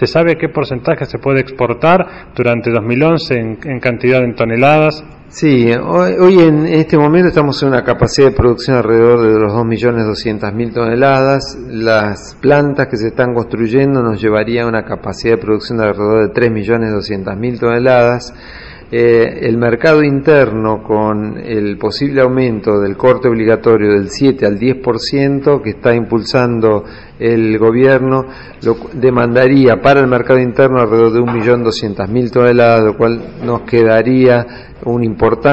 ¿Se sabe qué porcentaje se puede exportar durante 2011 en cantidad en toneladas? Sí, hoy en este momento estamos en una capacidad de producción alrededor de los 2.200.000 toneladas. Las plantas que se están construyendo nos llevaría a una capacidad de producción de alrededor de 3.200.000 toneladas. El mercado interno, con el posible aumento del corte obligatorio del 7 al 10% que está impulsando el gobierno, lo demandaría para el mercado interno alrededor de 1.200.000 toneladas, lo cual nos quedaría una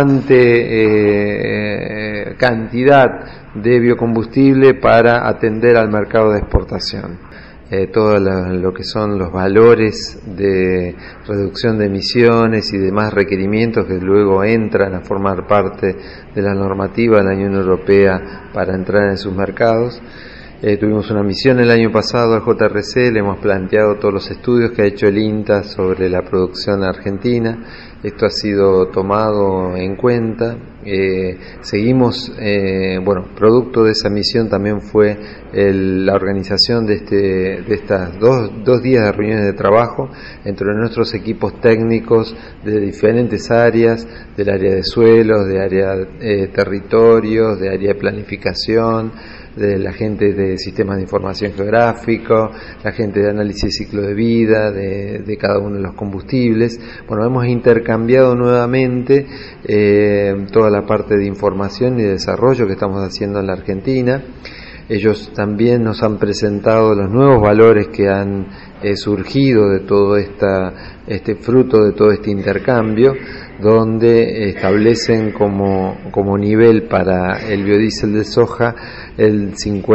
importante cantidad de biocombustible para atender al mercado de exportación. Todo lo que son los valores de reducción de emisiones y demás requerimientos que luego entran a formar parte de la normativa de la Unión Europea para entrar en sus mercados. Tuvimos una misión el año pasado al JRC, le hemos planteado todos los estudios que ha hecho el INTA sobre la producción argentina. Esto ha sido tomado en cuenta. Seguimos, producto de esa misión también fue la organización de estas dos días de reuniones de trabajo entre nuestros equipos técnicos de diferentes áreas, del área de suelos, de área de territorios, de área de planificación, de la gente de sistemas de información geográfico, la gente de análisis de ciclo de vida, de cada uno de los combustibles. Bueno, hemos intercambiado nuevamente toda la parte de información y de desarrollo que estamos haciendo en la Argentina. Ellos también nos han presentado los nuevos valores que han surgido de todo este fruto de todo este intercambio, donde establecen como nivel para el biodiesel de soja el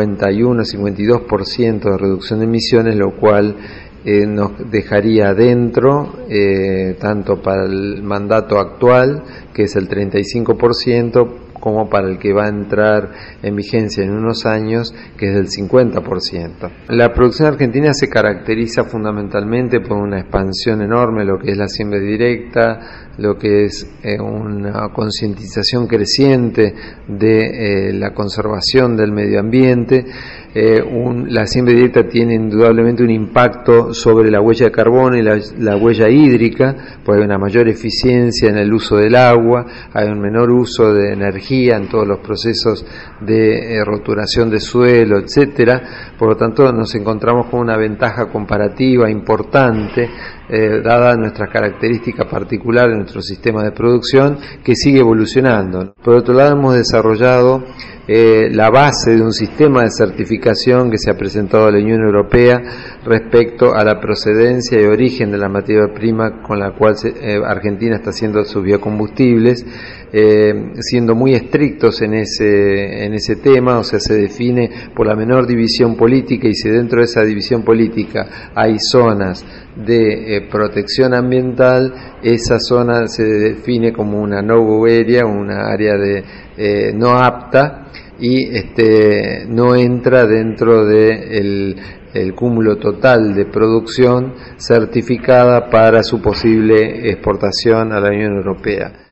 51-52% de reducción de emisiones, lo cual nos dejaría dentro, tanto para el mandato actual, que es el 35%, como para el que va a entrar en vigencia en unos años, que es del 50%. La producción argentina se caracteriza fundamentalmente por una expansión enorme, lo que es la siembra directa, lo que es una concientización creciente de la conservación del medio ambiente. La siembra directa tiene indudablemente un impacto sobre la huella de carbono y la huella hídrica, porque hay una mayor eficiencia en el uso del agua, hay un menor uso de energía en todos los procesos de roturación de suelo, etcétera. Por lo tanto, nos encontramos con una ventaja comparativa importante, dada nuestra característica particular de nuestro sistema de producción, que sigue evolucionando. Por otro lado, hemos desarrollado la base de un sistema de certificación que se ha presentado a la Unión Europea respecto a la procedencia y origen de la materia prima con la cual Argentina está haciendo sus biocombustibles, siendo muy estrictos en ese tema. O sea, se define por la menor división política, y si dentro de esa división política hay zonas de protección ambiental, esa zona se define como una no-go area, una área de no apta, y no entra dentro de el cúmulo total de producción certificada para su posible exportación a la Unión Europea.